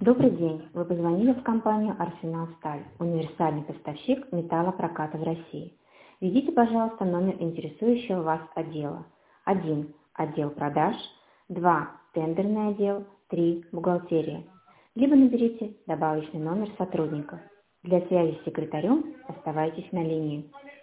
Добрый день! Вы позвонили в компанию «Арсенал Сталь», универсальный поставщик металлопроката в России. Введите, пожалуйста, номер интересующего вас отдела. 1. Отдел продаж. 2. Тендерный отдел. 3. Бухгалтерия. Либо наберите добавочный номер сотрудника. Для связи с секретарем оставайтесь на линии.